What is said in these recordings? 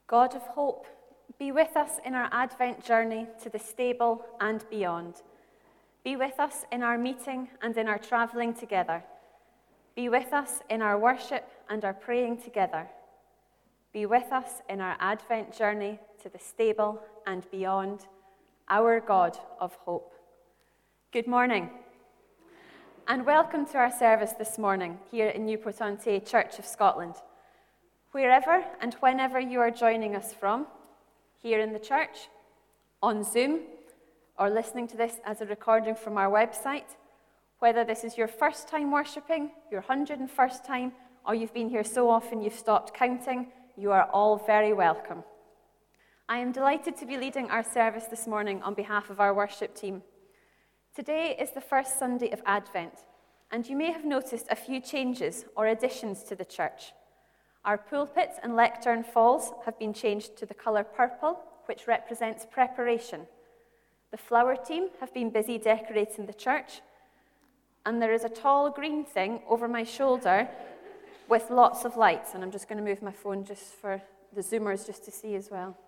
God of hope, be with us in our Advent journey to the stable and beyond. Be with us in our meeting and in our travelling together. Be with us in our worship and our praying together. Be with us in our Advent journey to the stable and beyond, our God of hope. Good morning, and welcome to our service this morning here in Newport-on-Tay Church of Scotland. Wherever and whenever you are joining us from, here in the church, on Zoom, or listening to this as a recording from our website, whether this is your first time worshipping, your 101st time, or you've been here so often you've stopped counting, you are all very welcome. I am delighted to be leading our service this morning on behalf of our worship team. Today is the first Sunday of Advent, and you may have noticed a few changes or additions to the church. Our pulpit and lectern falls have been changed to the colour purple, which represents preparation. The flower team have been busy decorating the church, and there is a tall green thing over my shoulder with lots of lights, and I'm just going to move my phone just for the Zoomers just to see as well.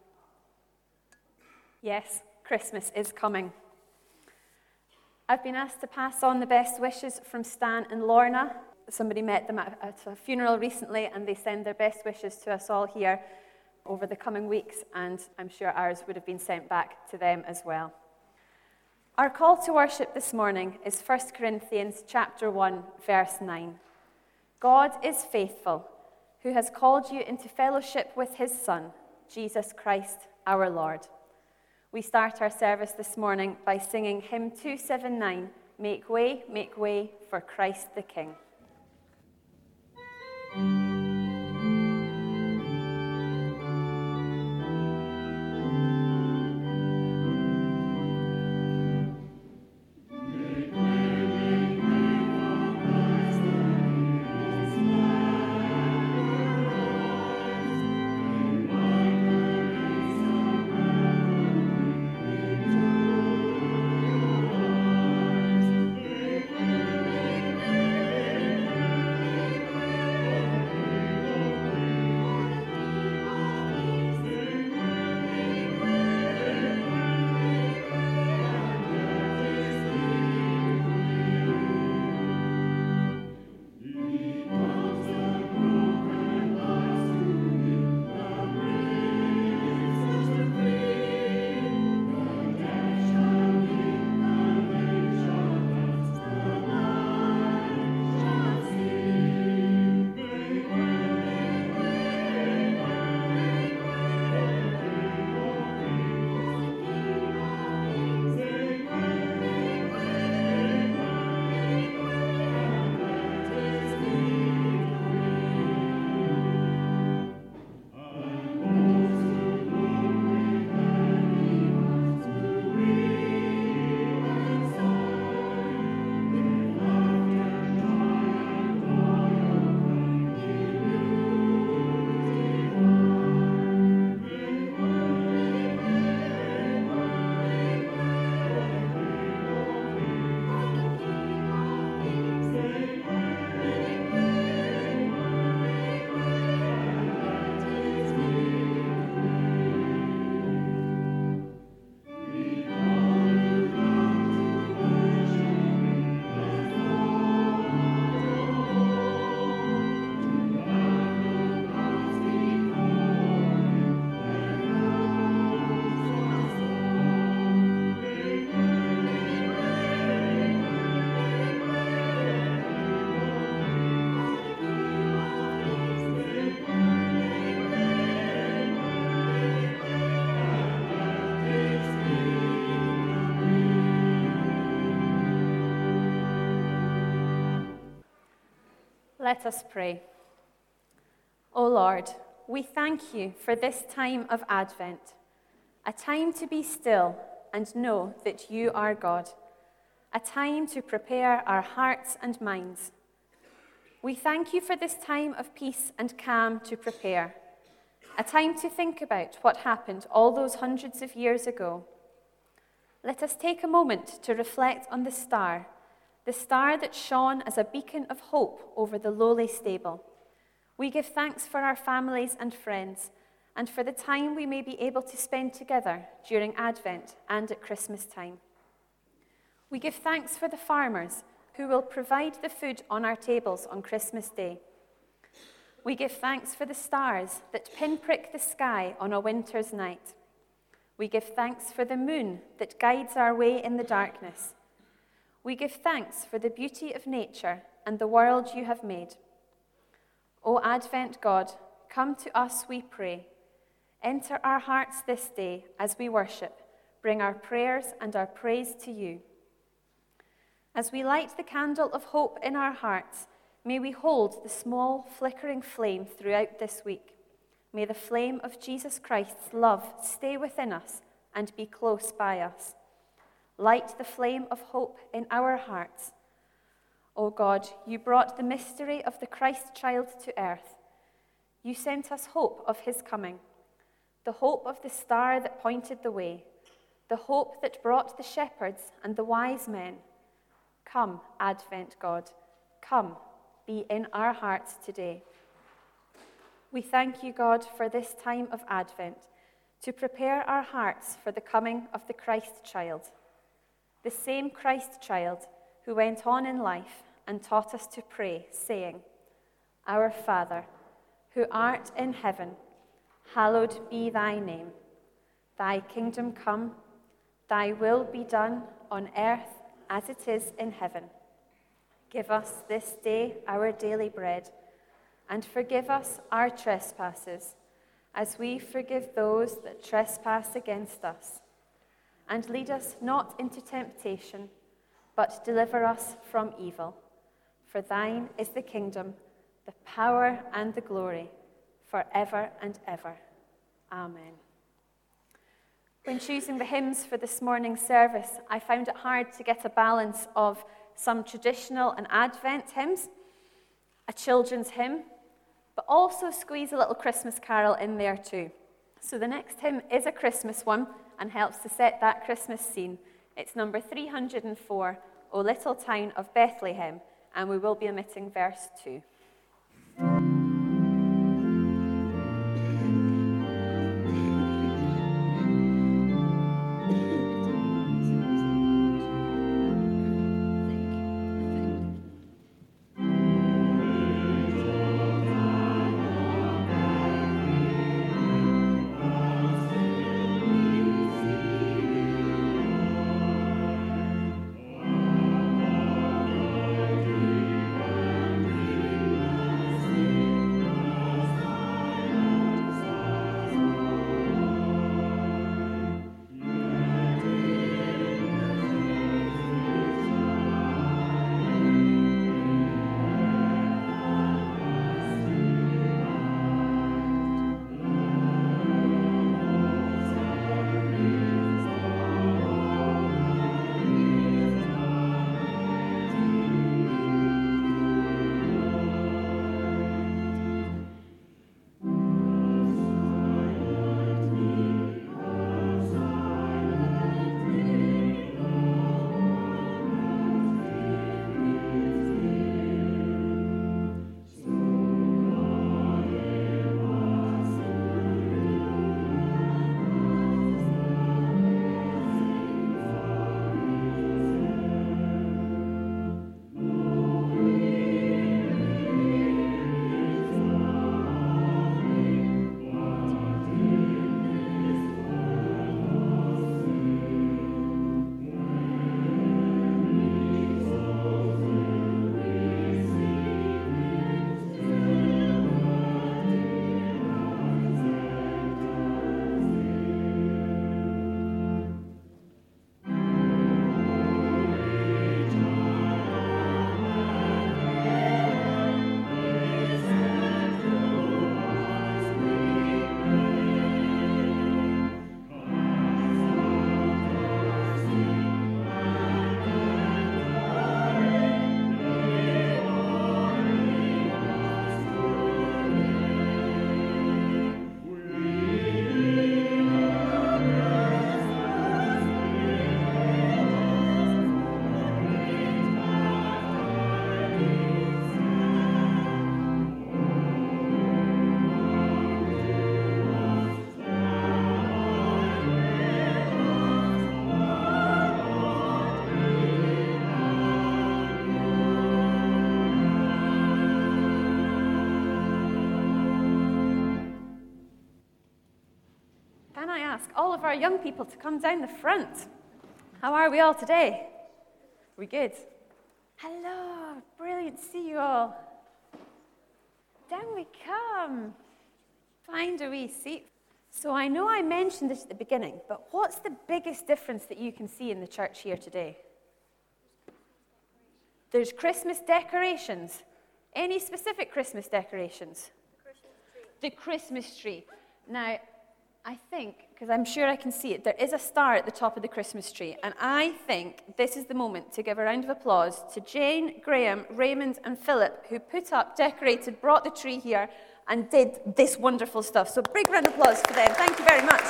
Yes, Christmas is coming. I've been asked to pass on the best wishes from Stan and Lorna. Somebody met them at a funeral recently, and they send their best wishes to us all here over the coming weeks, and I'm sure ours would have been sent back to them as well. Our call to worship this morning is 1 Corinthians chapter 1, verse 9. God is faithful, who has called you into fellowship with his Son, Jesus Christ our Lord. We start our service this morning by singing hymn 279, Make way for Christ the King. Let us pray. O Lord, we thank you for this time of Advent, a time to be still and know that you are God, a time to prepare our hearts and minds. We thank you for this time of peace and calm to prepare, a time to think about what happened all those hundreds of years ago. Let us take a moment to reflect on the star that shone as a beacon of hope over the lowly stable. We give thanks for our families and friends, and for the time we may be able to spend together during Advent and at Christmas time. We give thanks for the farmers who will provide the food on our tables on Christmas Day. We give thanks for the stars that pinprick the sky on a winter's night. We give thanks for the moon that guides our way in the darkness. We give thanks for the beauty of nature and the world you have made. O Advent God, come to us, we pray. Enter our hearts this day as we worship. Bring our prayers and our praise to you. As we light the candle of hope in our hearts, may we hold the small, flickering flame throughout this week. May the flame of Jesus Christ's love stay within us and be close by us. Light the flame of hope in our hearts. O God, you brought the mystery of the Christ child to earth. You sent us hope of his coming, the hope of the star that pointed the way, the hope that brought the shepherds and the wise men. Come, Advent God, come, be in our hearts today. We thank you, God, for this time of Advent, to prepare our hearts for the coming of the Christ child, the same Christ child who went on in life and taught us to pray, saying, Our Father, who art in heaven, hallowed be thy name. Thy kingdom come, thy will be done on earth as it is in heaven. Give us this day our daily bread, and forgive us our trespasses, as we forgive those that trespass against us. And lead us not into temptation, but deliver us from evil. For thine is the kingdom, the power, and the glory, forever and ever. Amen. When choosing the hymns for this morning's service, I found it hard to get a balance of some traditional and Advent hymns, a children's hymn, but also squeeze a little Christmas carol in there too. So the next hymn is a Christmas one and helps to set that Christmas scene. It's number 304, O Little Town of Bethlehem, and we will be omitting verse 2. ask all of our young people to come down the front? How are we all today? We good? Hello, brilliant to see you all. Down we come. Find a wee seat. So I know I mentioned this at the beginning, but what's the biggest difference that you can see in the church here today? There's Christmas decorations. Any specific Christmas decorations? The Christmas tree. Now, I think, because I'm sure I can see it, there is a star at the top of the Christmas tree, and I think this is the moment to give a round of applause to Jane, Graham, Raymond, and Philip, who put up, decorated, brought the tree here, and did this wonderful stuff. So big round of applause for them. Thank you very much.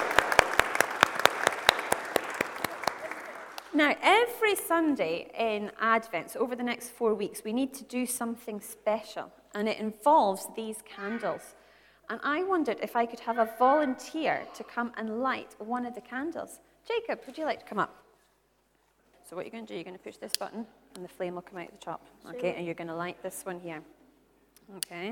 Now, every Sunday in Advent, so over the next 4 weeks, we need to do something special, and it involves these candles. And I wondered if I could have a volunteer to come and light one of the candles. Jacob, would you like to come up? So what you're going to do, you're going to push this button, and the flame will come out the top. Okay, and you're going to light this one here. Okay.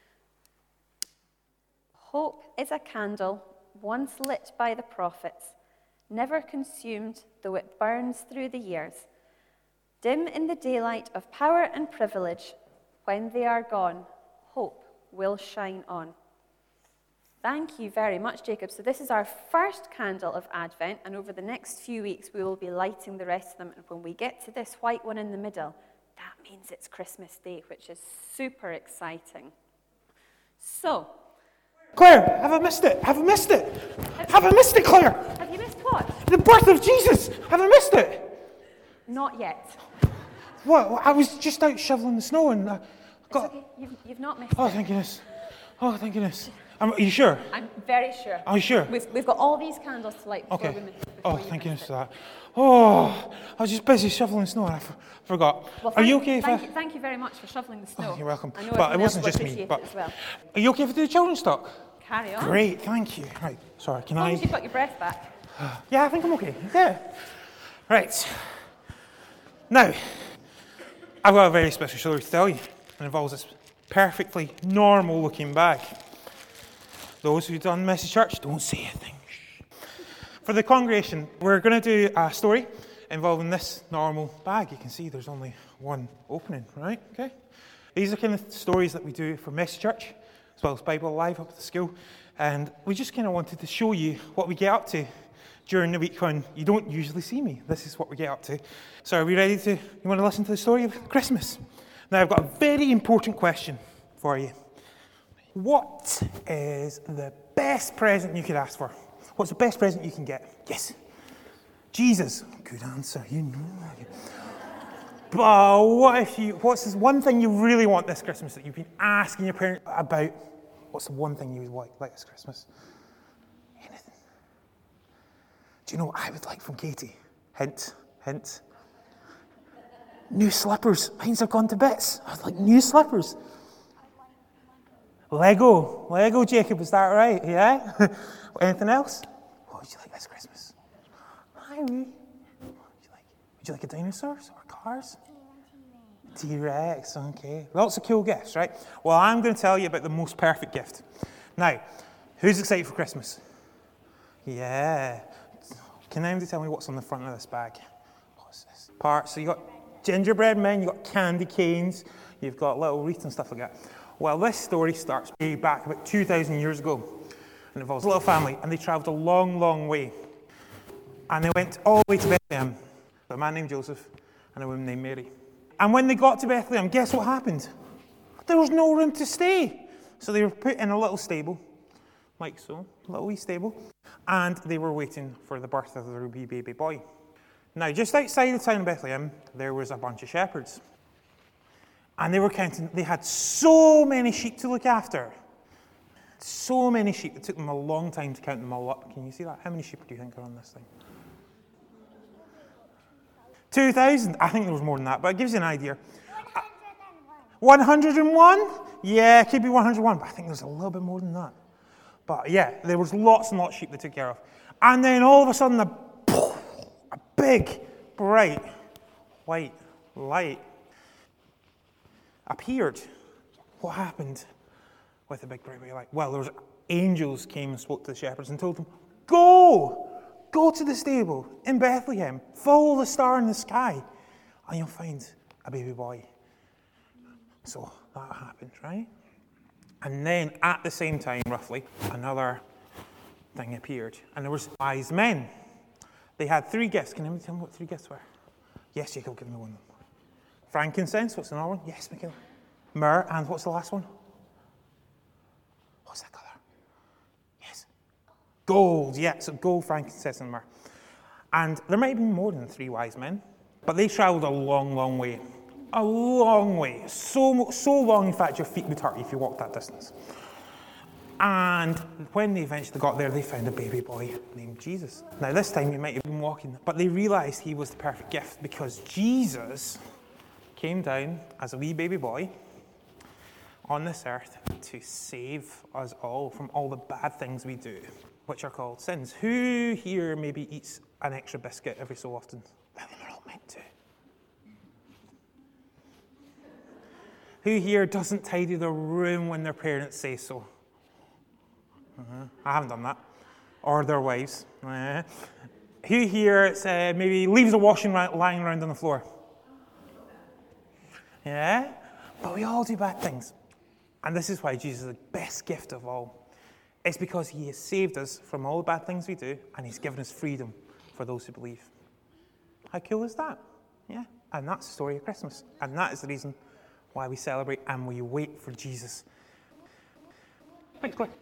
Hope is a candle once lit by the prophets, never consumed, though it burns through the years. Dim in the daylight of power and privilege, when they are gone, hope will shine on. Thank you very much, Jacob. So this is our first candle of Advent, and over the next few weeks we will be lighting the rest of them. And when we get to this white one in the middle, that means it's Christmas Day, which is super exciting. So, Claire, have I missed it? Have I missed it? Have I missed it, Claire? have you missed what? The birth of Jesus. Have I missed it? Not yet. What? I was just out shoveling the snow and I got... It's okay. You've not missed Oh, it. thank goodness. Oh, thank goodness. Are you sure? I'm very sure. Are you sure? We've got all these candles to light before Okay. we miss it. Oh, thank goodness for that. Oh, I was just busy shoveling snow and I forgot. Well, Are you okay if thank you very much for shoveling the snow. Oh, you're welcome. I know But it everyone wasn't else just will me. appreciate But it as well. are you okay if I do the children's talk? Carry on. Great, thank you. Right, sorry, can As long I... as you've got your breath back. Yeah, I think I'm okay. Yeah. Right. Now, I've got a very special story to tell you. It involves this perfectly normal looking bag. Those who've done Message Church, don't say a thing. For the congregation, we're going to do a story involving this normal bag. You can see there's only one opening, right? Okay. These are kind of stories that we do for Message Church, as well as Bible Live up at the school. And we just kind of wanted to show you what we get up to during the week when you don't usually see me. This is what we get up to. So are we ready you want to listen to the story of Christmas? Now I've got a very important question for you. What is the best present you could ask for? What's the best present you can get? Yes. Jesus. Good answer. You know. But what's this one thing you really want this Christmas that you've been asking your parents about? What's the one thing you would like this Christmas? Anything. Do you know what I would like from Katie? Hint, hint. New slippers. Mine's have gone to bits. I'd like new slippers. Lego, Jacob, is that right? Yeah? Anything else? What would you like this Christmas? Hi, What would you like? Would you like a dinosaurs or cars? T-Rex, okay. Lots of cool gifts, right? Well, I'm going to tell you about the most perfect gift. Now, who's excited for Christmas? Yeah. Can anybody tell me what's on the front of this bag? What's this? Parts. So you've got gingerbread men, you've got candy canes, you've got little wreaths and stuff like that. Well, this story starts way back about 2,000 years ago. And it involves a little family, and they travelled a long, long way. And they went all the way to Bethlehem. A man named Joseph and a woman named Mary. And when they got to Bethlehem, guess what happened? There was no room to stay. So they were put in a little stable, like so, a little wee stable. And they were waiting for the birth of their wee baby boy. Now, just outside the town of Bethlehem, there was a bunch of shepherds. And they were counting, they had so many sheep to look after. So many sheep, it took them a long time to count them all up. Can you see that? How many sheep do you think are on this thing? 2,000. I think there was more than that, but it gives you an idea. 101? Yeah, it could be 101, but I think there's a little bit more than that. But yeah, there was lots and lots of sheep they took care of. And then all of a sudden, a big, bright, white light appeared. What happened with the big bright white light? Well, there was angels came and spoke to the shepherds and told them, Go to the stable in Bethlehem. Follow the star in the sky, and you'll find a baby boy. So that happened, right? And then at the same time, roughly, another thing appeared. And there was wise men. They had 3 gifts. Can anybody tell me what 3 gifts were? Yes, Jacob, give me one of them. Frankincense, what's another one? Yes, Michaela. Myrrh, and what's the last one? What's that colour? Yes. Gold, yeah, so gold, frankincense, and myrrh. And there might have been more than 3 wise men, but they travelled a long, long way. A long way. So long, in fact, your feet would hurt if you walked that distance. And when they eventually got there, they found a baby boy named Jesus. Now, this time he might have been walking, but they realised he was the perfect gift because Jesus came down as a wee baby boy on this earth to save us all from all the bad things we do, which are called sins. Who here maybe eats an extra biscuit every so often? Well, we're all meant to. Who here doesn't tidy their room when their parents say so? I haven't done that. Or their wives. Who here maybe leaves the washing lying around on the floor? Yeah? But we all do bad things. And this is why Jesus is the best gift of all. It's because he has saved us from all the bad things we do, and he's given us freedom for those who believe. How cool is that? Yeah? And that's the story of Christmas. And that is the reason why we celebrate and we wait for Jesus. Thanks, Claire.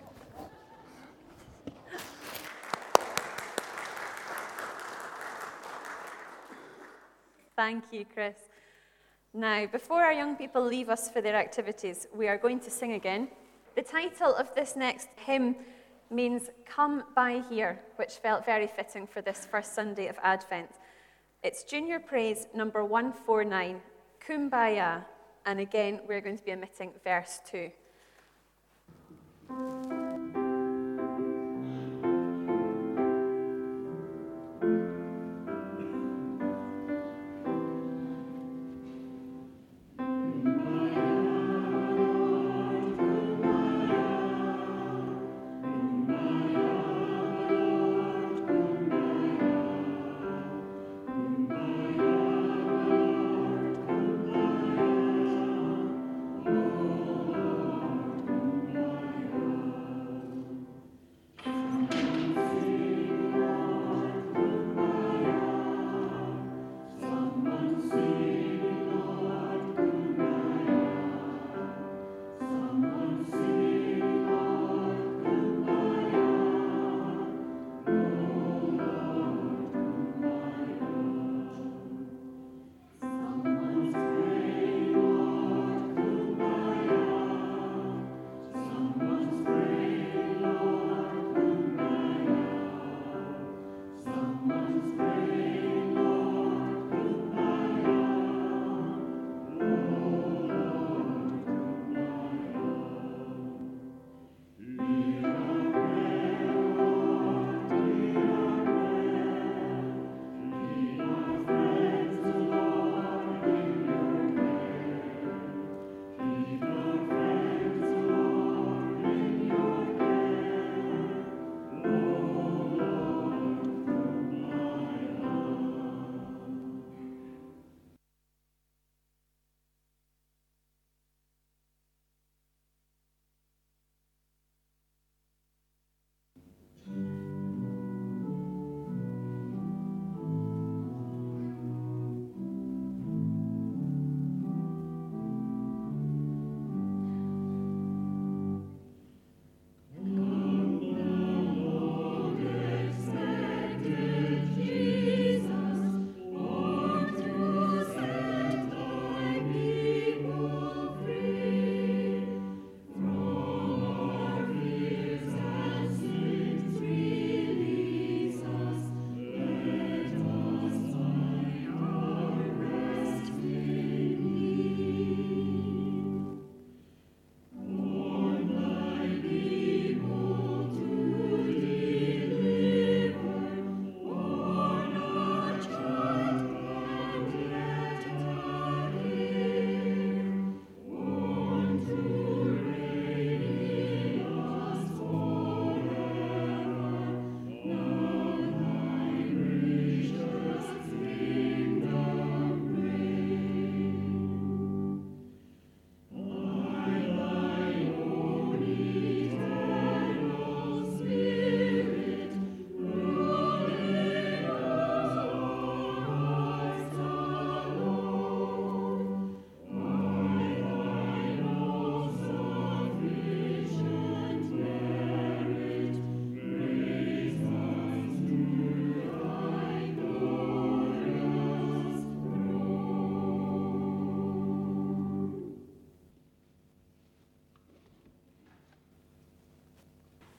Thank you, Chris. Now, before our young people leave us for their activities, we are going to sing again. The title of this next hymn means Come By Here, which felt very fitting for this first Sunday of Advent. It's Junior Praise number 149, Kumbaya, and again we're going to be omitting verse 2.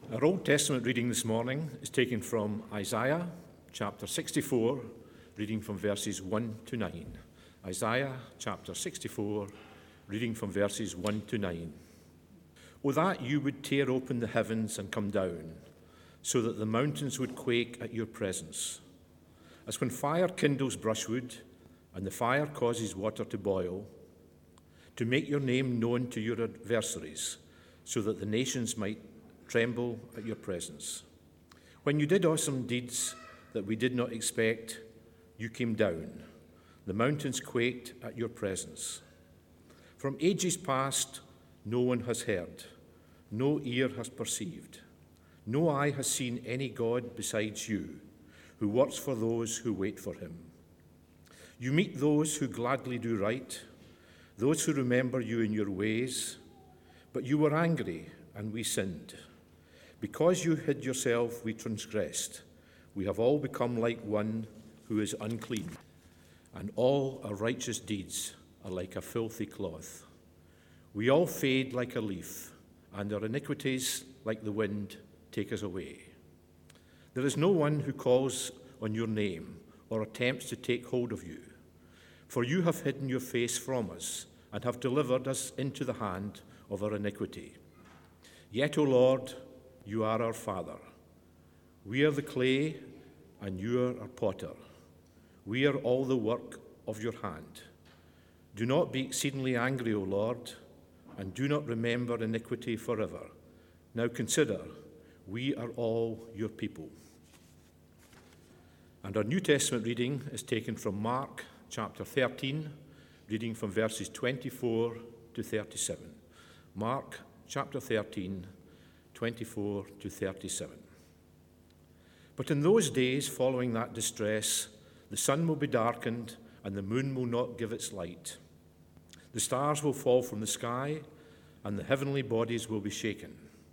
Our Old Testament reading this morning is taken from Isaiah chapter 64, reading from verses 1 to 9. Isaiah chapter 64, reading from verses 1 to 9. O that you would tear open the heavens and come down, so that the mountains would quake at your presence. As when fire kindles brushwood, and the fire causes water to boil, to make your name known to your adversaries, so that the nations might tremble at your presence. When you did awesome deeds that we did not expect, you came down. The mountains quaked at your presence. From ages past, no one has heard, no ear has perceived, no eye has seen any God besides you, who works for those who wait for him. You meet those who gladly do right, those who remember you in your ways, but you were angry and we sinned. Because you hid yourself, we transgressed. We have all become like one who is unclean, and all our righteous deeds are like a filthy cloth. We all fade like a leaf, and our iniquities, like the wind, take us away. There is no one who calls on your name or attempts to take hold of you, for you have hidden your face from us and have delivered us into the hand of our iniquity. Yet, O Lord, you are our Father. We are the clay, and you are our potter. We are all the work of your hand. Do not be exceedingly angry, O Lord, and do not remember iniquity forever. Now consider, we are all your people. And our New Testament reading is taken from Mark chapter 13, reading from verses 24 to 37. Mark chapter 13, 24 to 37. But in those days following that distress, the sun will be darkened and the moon will not give its light. The stars will fall from the sky and the heavenly bodies will be shaken.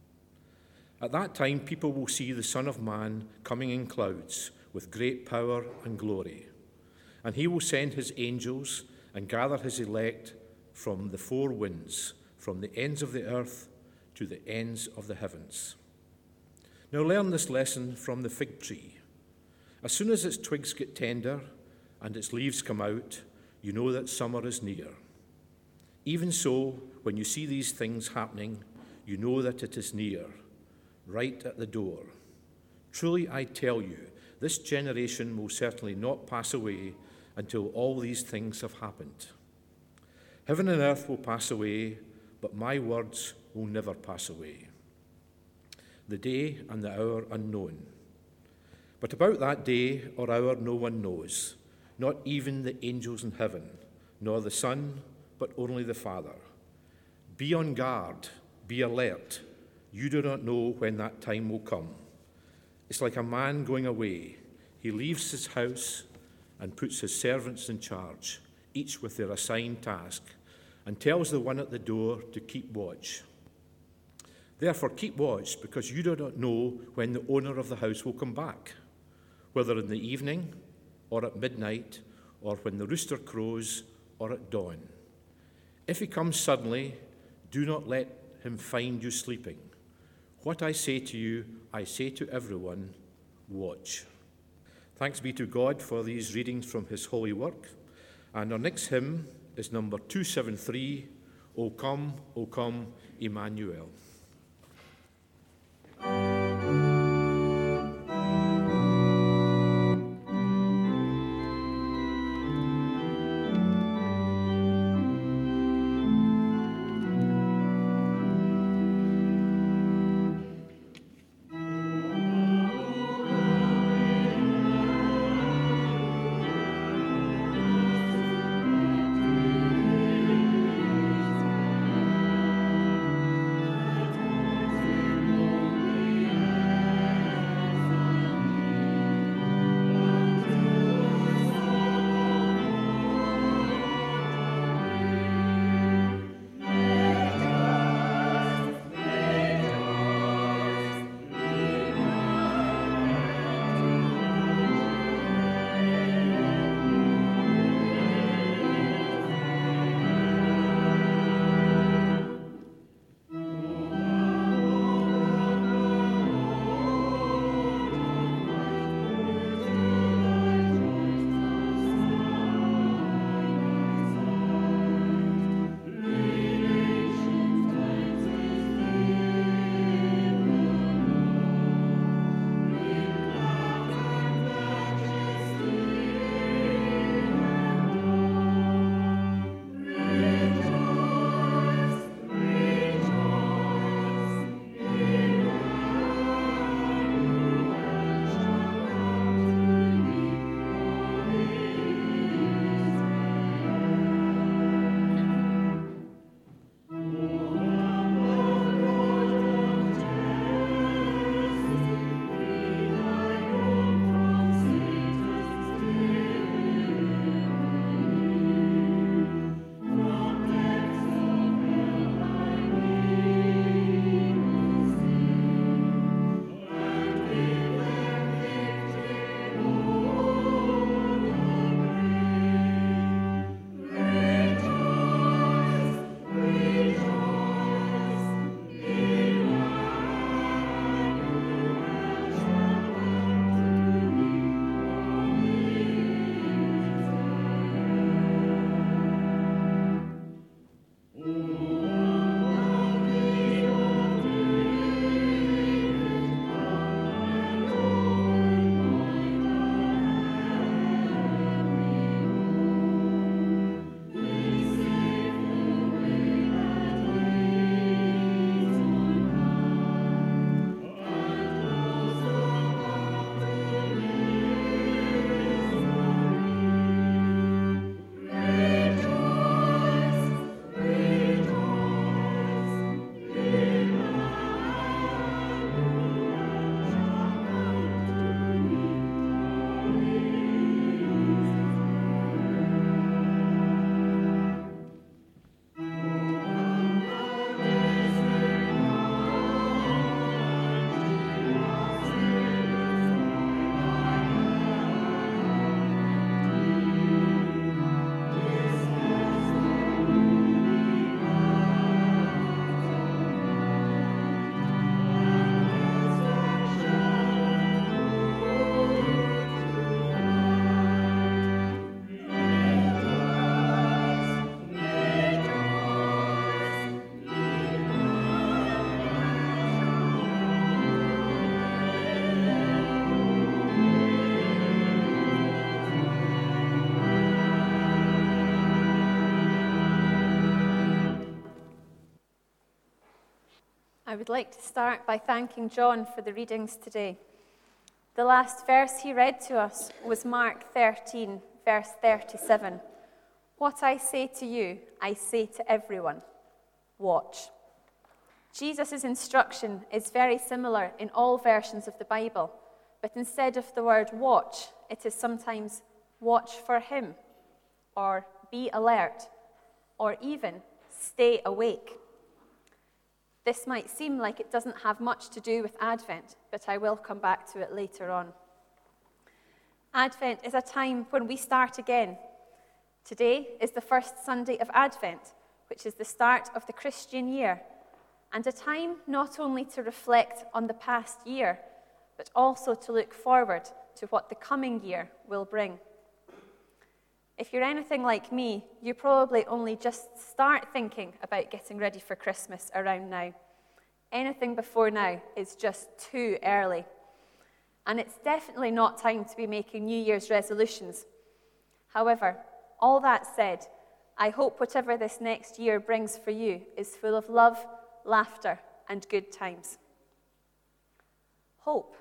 At that time, people will see the Son of Man coming in clouds with great power and glory. And he will send his angels and gather his elect from the four winds, from the ends of the earth to the ends of the heavens. Now learn this lesson from the fig tree. As soon as its twigs get tender and its leaves come out, you know that summer is near. Even so, when you see these things happening, you know that it is near, right at the door. Truly I tell you, this generation will certainly not pass away until all these things have happened. Heaven and earth will pass away, but my words will never pass away. The day and the hour unknown. But about that day or hour no one knows, not even the angels in heaven, nor the Son, but only the Father. Be on guard, be alert. You do not know when that time will come. It's like a man going away. He leaves his house and puts his servants in charge, each with their assigned task, and tells the one at the door to keep watch. Therefore keep watch, because you do not know when the owner of the house will come back, whether in the evening or at midnight or when the rooster crows or at dawn. If he comes suddenly, do not let him find you sleeping. What I say to you, I say to everyone, watch. Thanks be to God for these readings from his holy work. And our next hymn is number 273, O come, Emmanuel. I would like to start by thanking John for the readings today. The last verse he read to us was Mark 13, verse 37. What I say to you, I say to everyone. Watch. Jesus' instruction is very similar in all versions of the Bible, but instead of the word watch, it is sometimes watch for him, or be alert, or even stay awake. This might seem like it doesn't have much to do with Advent, but I will come back to it later on. Advent is a time when we start again. Today is the first Sunday of Advent, which is the start of the Christian year, and a time not only to reflect on the past year, but also to look forward to what the coming year will bring. If you're anything like me, you probably only just start thinking about getting ready for Christmas around now. Anything before now is just too early. And it's definitely not time to be making New Year's resolutions. However, all that said, I hope whatever this next year brings for you is full of love, laughter, and good times. Hope.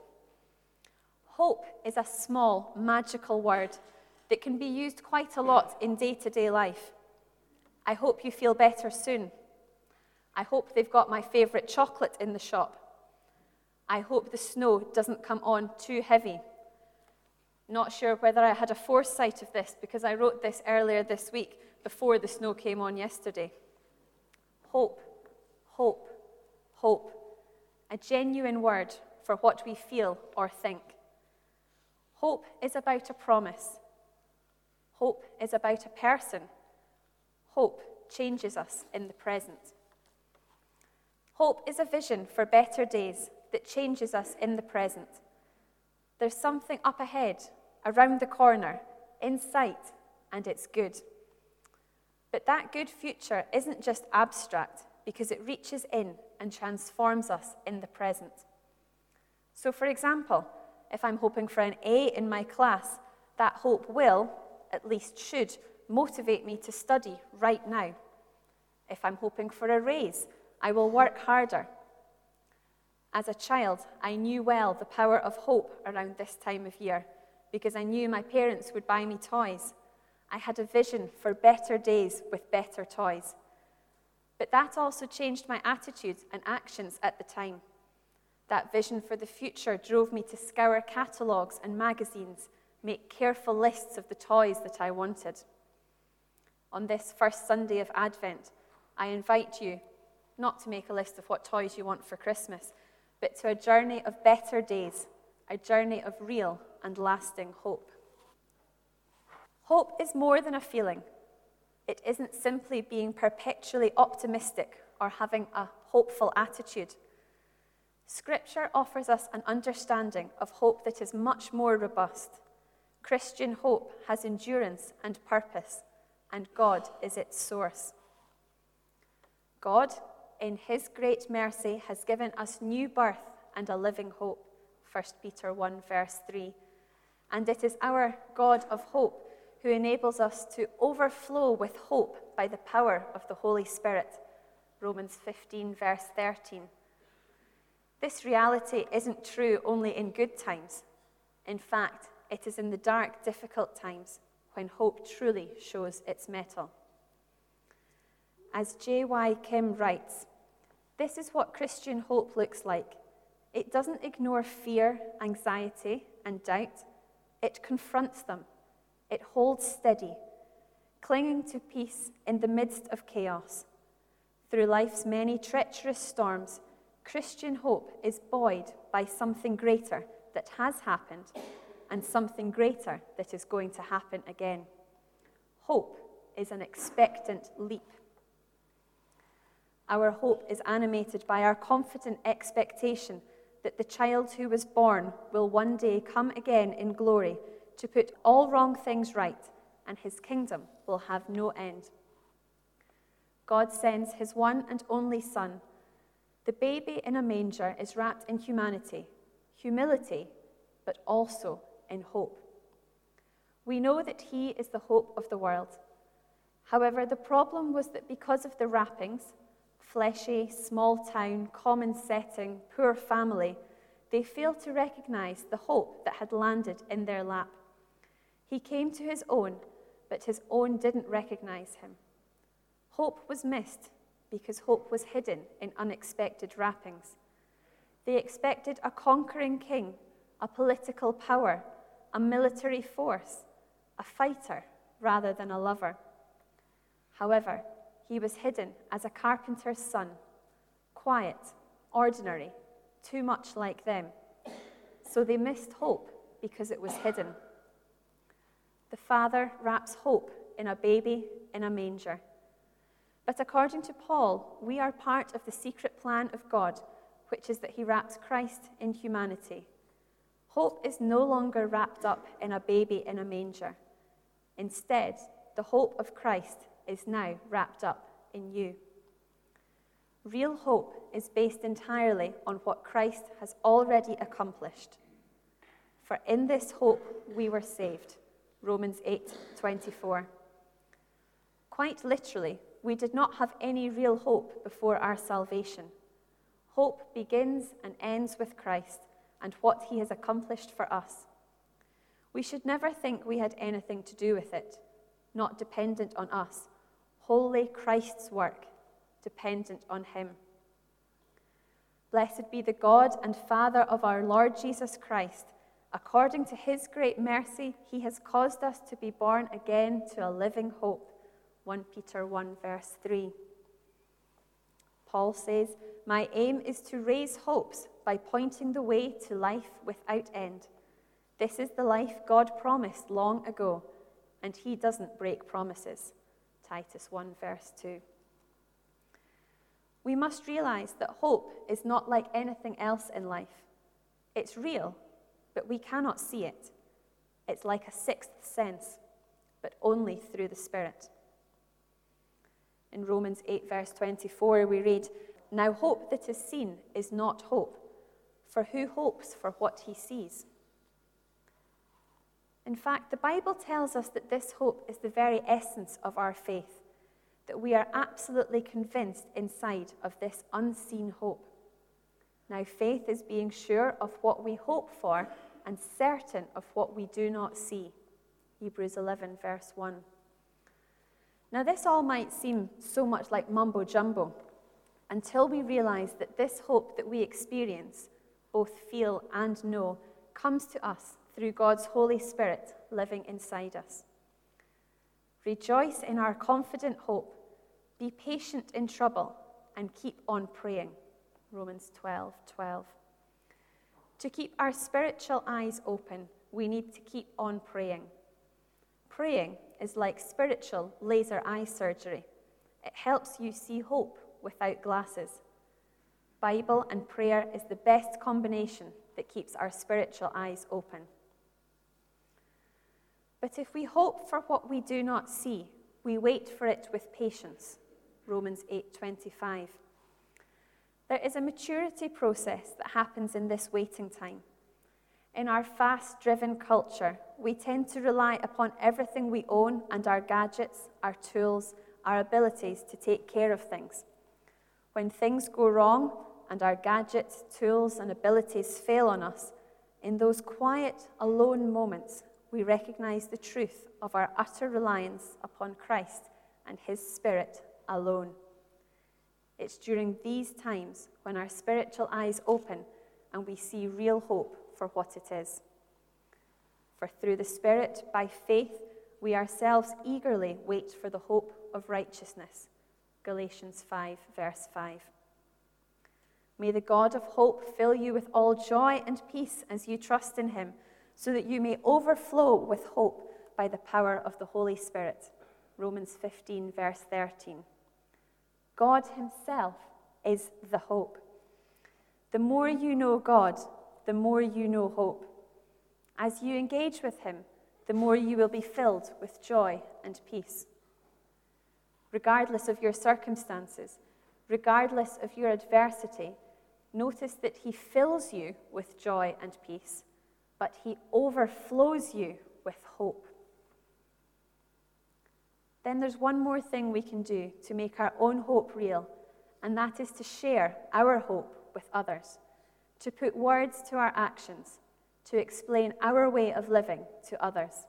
Hope is a small, magical word that can be used quite a lot in day-to-day life. I hope you feel better soon. I hope they've got my favourite chocolate in the shop. I hope the snow doesn't come on too heavy. Not sure whether I had a foresight of this because I wrote this earlier this week before the snow came on yesterday. Hope, hope, hope. A genuine word for what we feel or think. Hope is about a promise. Hope is about a person. Hope changes us in the present. Hope is a vision for better days that changes us in the present. There's something up ahead, around the corner, in sight, and it's good. But that good future isn't just abstract because it reaches in and transforms us in the present. So, for example, if I'm hoping for an A in my class, that hope will, at least should, motivate me to study right now. If I'm hoping for a raise, I will work harder. As a child, I knew well the power of hope around this time of year because I knew my parents would buy me toys. I had a vision for better days with better toys. But that also changed my attitudes and actions at the time. That vision for the future drove me to scour catalogues and magazines, make careful lists of the toys that I wanted. On this first Sunday of Advent, I invite you not to make a list of what toys you want for Christmas, but to a journey of better days, a journey of real and lasting hope. Hope is more than a feeling. It isn't simply being perpetually optimistic or having a hopeful attitude. Scripture offers us an understanding of hope that is much more robust. Christian hope has endurance and purpose, and God is its source. God, in his great mercy, has given us new birth and a living hope, 1 Peter 1, verse 3. And it is our God of hope who enables us to overflow with hope by the power of the Holy Spirit, Romans 15, verse 13. This reality isn't true only in good times. In fact, it is in the dark, difficult times when hope truly shows its mettle. As J.Y. Kim writes, this is what Christian hope looks like. It doesn't ignore fear, anxiety, and doubt. It confronts them. It holds steady, clinging to peace in the midst of chaos. Through life's many treacherous storms, Christian hope is buoyed by something greater that has happened and something greater that is going to happen again. Hope is an expectant leap. Our hope is animated by our confident expectation that the child who was born will one day come again in glory to put all wrong things right, and his kingdom will have no end. God sends his one and only Son. The baby in a manger is wrapped in humanity, humility, but also in hope. We know that he is the hope of the world. However, the problem was that because of the wrappings, fleshy, small town, common setting, poor family, they failed to recognize the hope that had landed in their lap. He came to his own, but his own didn't recognize him. Hope was missed because hope was hidden in unexpected wrappings. They expected a conquering king, a political power, a military force, a fighter rather than a lover. However, he was hidden as a carpenter's son, quiet, ordinary, too much like them. So they missed hope because it was hidden. The Father wraps hope in a baby in a manger. But according to Paul, we are part of the secret plan of God, which is that he wraps Christ in humanity. Hope is no longer wrapped up in a baby in a manger. Instead, the hope of Christ is now wrapped up in you. Real hope is based entirely on what Christ has already accomplished. For in this hope we were saved. Romans 8:24. Quite literally, we did not have any real hope before our salvation. Hope begins and ends with Christ and what he has accomplished for us. We should never think we had anything to do with it, not dependent on us. Wholly Christ's work, dependent on him. Blessed be the God and Father of our Lord Jesus Christ. According to his great mercy, he has caused us to be born again to a living hope. 1 Peter 1 verse 3. Paul says, "My aim is to raise hopes by pointing the way to life without end. This is the life God promised long ago, and he doesn't break promises." Titus 1 verse 2. We must realize that hope is not like anything else in life. It's real, but we cannot see it. It's like a sixth sense, but only through the Spirit. In Romans 8 verse 24 we read, "Now hope that is seen is not hope, for who hopes for what he sees?" In fact, the Bible tells us that this hope is the very essence of our faith, that we are absolutely convinced inside of this unseen hope. Now, faith is being sure of what we hope for and certain of what we do not see. Hebrews 11 verse 1. Now, this all might seem so much like mumbo-jumbo until we realize that this hope that we experience, both feel and know, comes to us through God's Holy Spirit living inside us. Rejoice in our confident hope, be patient in trouble, and keep on praying. Romans 12:12. To keep our spiritual eyes open, we need to keep on praying. Praying is like spiritual laser eye surgery. It helps you see hope without glasses. Bible and prayer is the best combination that keeps our spiritual eyes open. But if we hope for what we do not see, we wait for it with patience. Romans 8:25. There is a maturity process that happens in this waiting time. In our fast-driven culture, we tend to rely upon everything we own and our gadgets, our tools, our abilities to take care of things. When things go wrong and our gadgets, tools, and abilities fail on us, in those quiet, alone moments, we recognize the truth of our utter reliance upon Christ and his Spirit alone. It's during these times when our spiritual eyes open and we see real hope for what it is. For through the Spirit, by faith, we ourselves eagerly wait for the hope of righteousness. Galatians 5, verse 5. May the God of hope fill you with all joy and peace as you trust in him, so that you may overflow with hope by the power of the Holy Spirit. Romans 15, verse 13. God himself is the hope. The more you know God, the more you know hope. As you engage with him, the more you will be filled with joy and peace. Regardless of your circumstances, regardless of your adversity, notice that he fills you with joy and peace, but he overflows you with hope. Then there's one more thing we can do to make our own hope real, and that is to share our hope with others, to put words to our actions, to explain our way of living to others.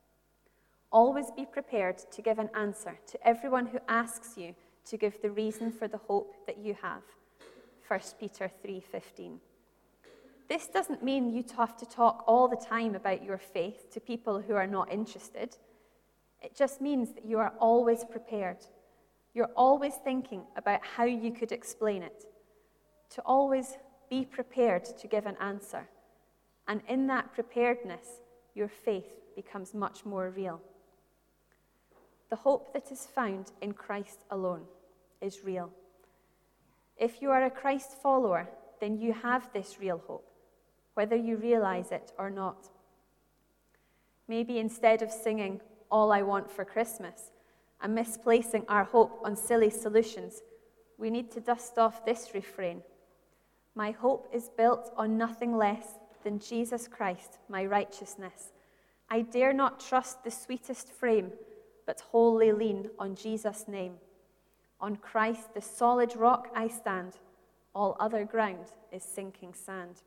Always be prepared to give an answer to everyone who asks you to give the reason for the hope that you have. 1 Peter 3:15. This doesn't mean you have to talk all the time about your faith to people who are not interested. It just means that you are always prepared. You're always thinking about how you could explain it. To always be prepared to give an answer. And in that preparedness, your faith becomes much more real. The hope that is found in Christ alone is real. If you are a Christ follower, then you have this real hope, whether you realize it or not. Maybe instead of singing "All I Want for Christmas" and misplacing our hope on silly solutions, we need to dust off this refrain: my hope is built on nothing less than Jesus Christ, my righteousness. I dare not trust the sweetest frame, but wholly lean on Jesus' name. On Christ, the solid rock, I stand. All other ground is sinking sand.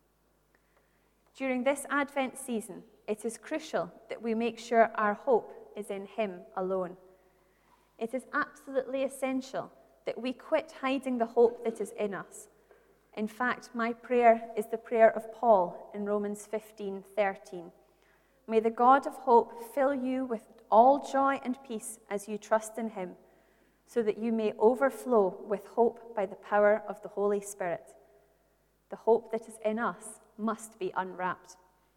During this Advent season, it is crucial that we make sure our hope is in Him alone. It is absolutely essential that we quit hiding the hope that is in us. In fact, my prayer is the prayer of Paul in Romans 15:13. May the God of hope fill you with all joy and peace as you trust in Him, so that you may overflow with hope by the power of the Holy Spirit. The hope that is in us must be unwrapped.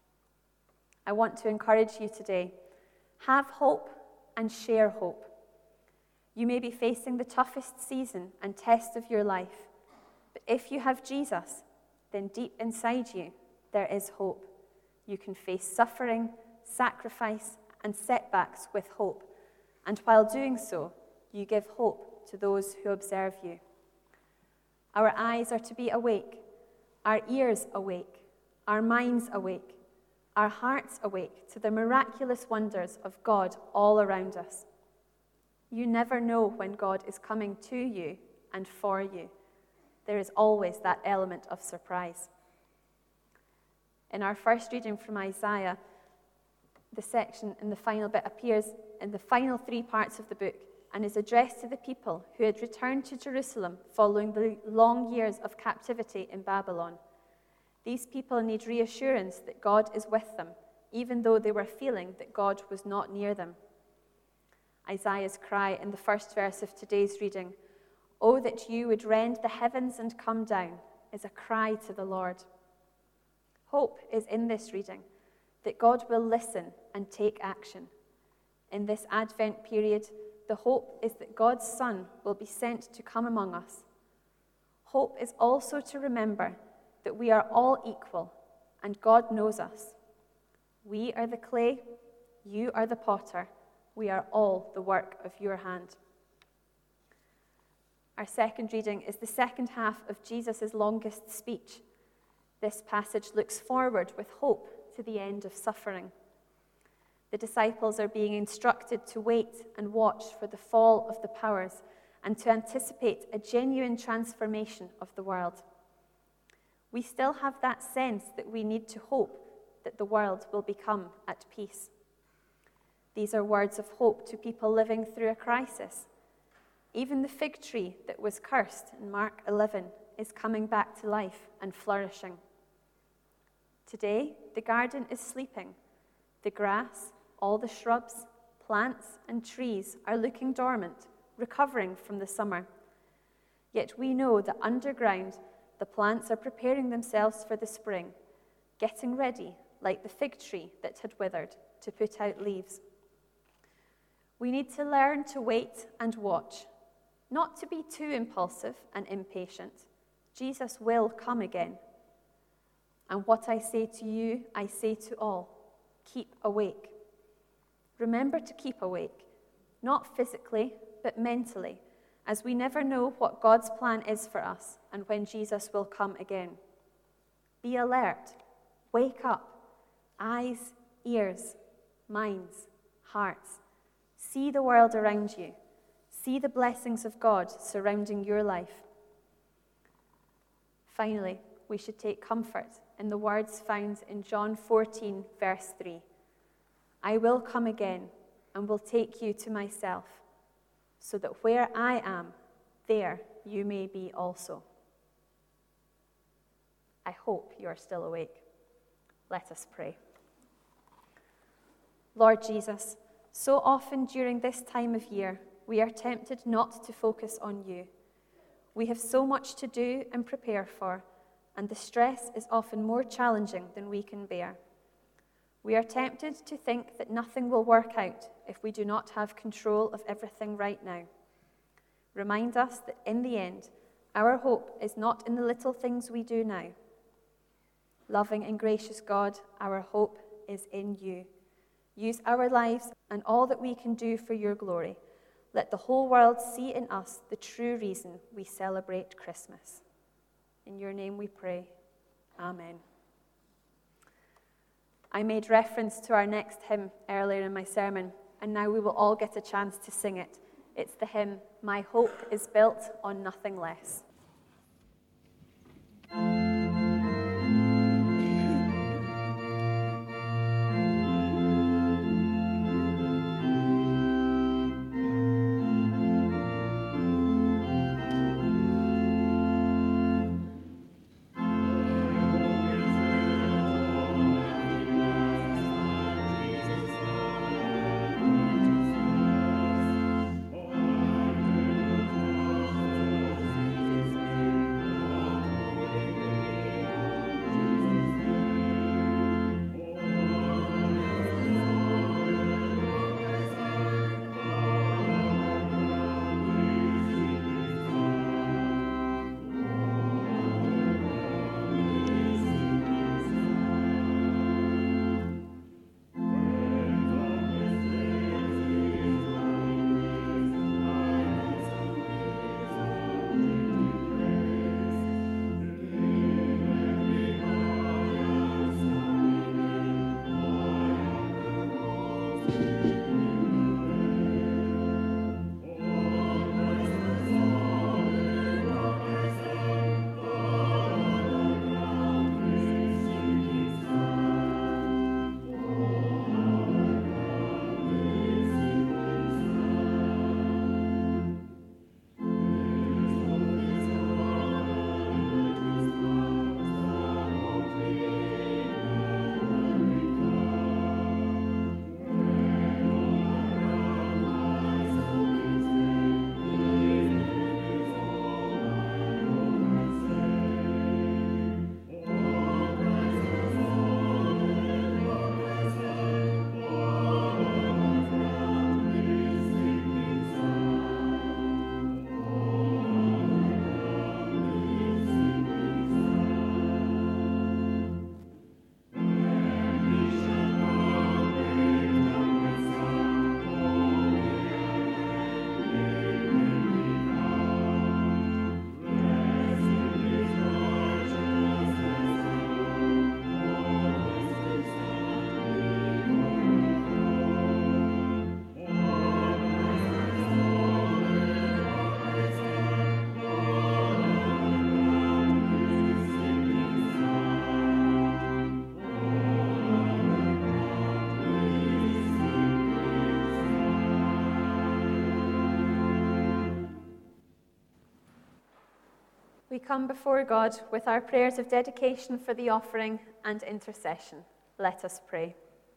I want to encourage you today. Have hope and share hope. You may be facing the toughest season and test of your life, but if you have Jesus, then deep inside you, there is hope. You can face suffering, sacrifice, and setbacks with hope, and while doing so, you give hope to those who observe you. Our eyes are to be awake, our ears awake, our minds awake, our hearts awake to the miraculous wonders of God all around us. You never know when God is coming to you and for you. There is always that element of surprise. In our first reading from Isaiah, the section in the final bit appears in the final 3 parts of the book and is addressed to the people who had returned to Jerusalem following the long years of captivity in Babylon. These people need reassurance that God is with them, even though they were feeling that God was not near them. Isaiah's cry in the first verse of today's reading, "Oh, that you would rend the heavens and come down," is a cry to the Lord. Hope is in this reading, that God will listen and take action. In this Advent period, the hope is that God's Son will be sent to come among us. Hope is also to remember that we are all equal and God knows us. We are the clay, you are the potter, we are all the work of your hand. Our second reading is the second half of Jesus' longest speech. This passage looks forward with hope to the end of suffering. The disciples are being instructed to wait and watch for the fall of the powers and to anticipate a genuine transformation of the world. We still have that sense that we need to hope that the world will become at peace. These are words of hope to people living through a crisis. Even the fig tree that was cursed in Mark 11 is coming back to life and flourishing. Today, the garden is sleeping. The grass, all the shrubs, plants, and trees are looking dormant, recovering from the summer. Yet we know that underground, the plants are preparing themselves for the spring, getting ready, like the fig tree that had withered, to put out leaves. We need to learn to wait and watch, not to be too impulsive and impatient. Jesus will come again. And what I say to you, I say to all, keep awake. Remember to keep awake, not physically, but mentally, as we never know what God's plan is for us and when Jesus will come again. Be alert, wake up, eyes, ears, minds, hearts. See the world around you. See the blessings of God surrounding your life. Finally, we should take comfort in the words found in John 14, verse 3. I will come again and will take you to myself, so that where I am, there you may be also. I hope you are still awake. Let us pray. Lord Jesus, so often during this time of year, we are tempted not to focus on you. We have so much to do and prepare for, and the stress is often more challenging than we can bear. We are tempted to think that nothing will work out if we do not have control of everything right now. Remind us that in the end, our hope is not in the little things we do now. Loving and gracious God, our hope is in you. Use our lives and all that we can do for your glory. Let the whole world see in us the true reason we celebrate Christmas. In your name we pray. Amen. I made reference to our next hymn earlier in my sermon, and now we will all get a chance to sing it. It's the hymn, My Hope is Built on Nothing Less. We come before God with our prayers of dedication for the offering and intercession. Let us pray.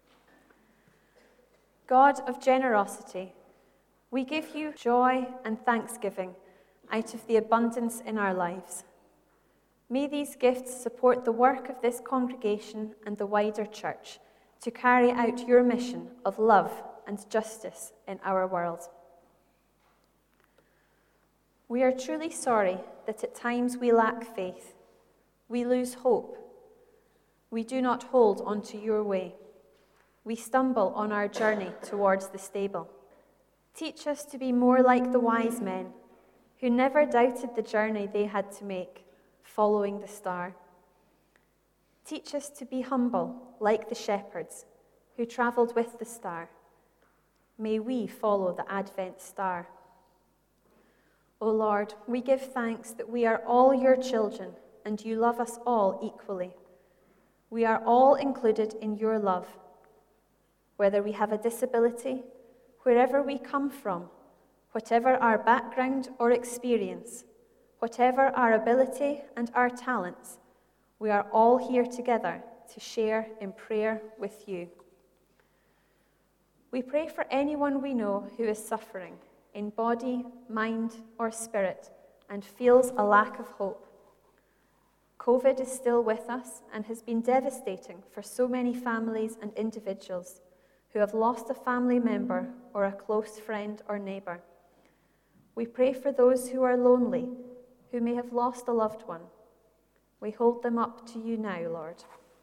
God of generosity, we give you joy and thanksgiving out of the abundance in our lives. May these gifts support the work of this congregation and the wider church to carry out your mission of love and justice in our world. We are truly sorry that at times we lack faith, we lose hope, we do not hold onto your way, we stumble on our journey towards the stable. Teach us to be more like the wise men who never doubted the journey they had to make, following the star. Teach us to be humble like the shepherds who travelled with the star. May we follow the Advent star. O Lord, we give thanks that we are all your children and you love us all equally. We are all included in your love. Whether we have a disability, wherever we come from, whatever our background or experience, whatever our ability and our talents, we are all here together to share in prayer with you. We pray for anyone we know who is suffering in body, mind, or spirit and feels a lack of hope. COVID is still with us and has been devastating for so many families and individuals who have lost a family member or a close friend or neighbour. We pray for those who are lonely, who may have lost a loved one. We hold them up to you now, Lord.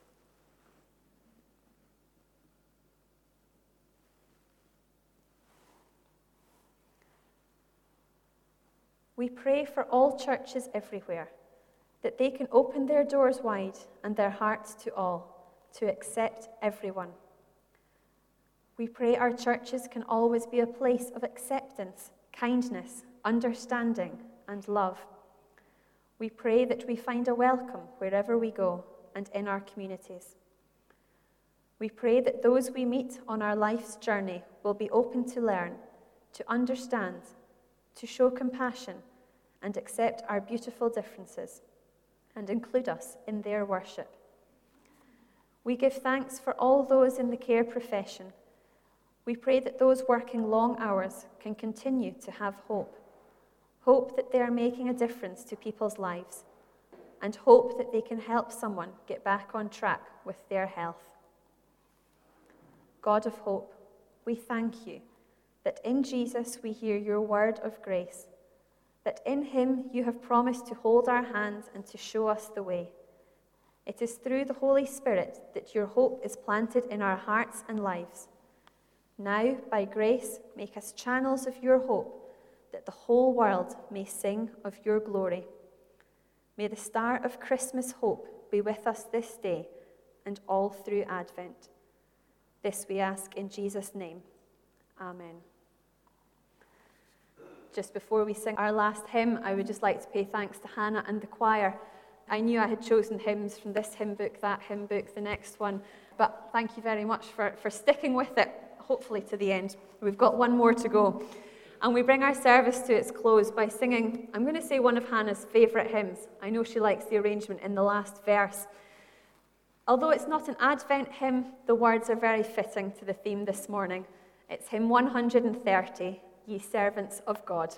We pray for all churches everywhere, that they can open their doors wide and their hearts to all, to accept everyone. We pray our churches can always be a place of acceptance, kindness, understanding, and love. We pray that we find a welcome wherever we go and in our communities. We pray that those we meet on our life's journey will be open to learn, to understand, to show compassion, and accept our beautiful differences, and include us in their worship. We give thanks for all those in the care profession. We pray that those working long hours can continue to have hope. Hope that they are making a difference to people's lives, and hope that they can help someone get back on track with their health. God of hope, we thank you that in Jesus we hear your word of grace, that in him you have promised to hold our hands and to show us the way. It is through the Holy Spirit that your hope is planted in our hearts and lives. Now, by grace, make us channels of your hope, that the whole world may sing of your glory. May the star of Christmas hope be with us this day and all through Advent. This we ask in Jesus' name. Amen. Just before we sing our last hymn, I would just like to pay thanks to Hannah and the choir. I knew I had chosen hymns from this hymn book, that hymn book, the next one, but thank you very much for sticking with it, hopefully to the end. We've got one more to go. And we bring our service to its close by singing, I'm going to say one of Hannah's favourite hymns. I know she likes the arrangement in the last verse. Although it's not an Advent hymn, the words are very fitting to the theme this morning. It's hymn 130, Ye Servants of God.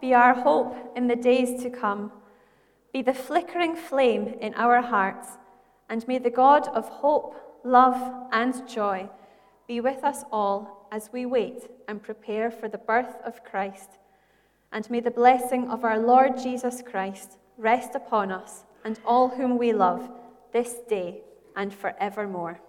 be our hope in the days to come. Be the flickering flame in our hearts, and may the God of hope, love, and joy be with us all as we wait and prepare for the birth of Christ. And may the blessing of our Lord Jesus Christ rest upon us and all whom we love this day and forevermore.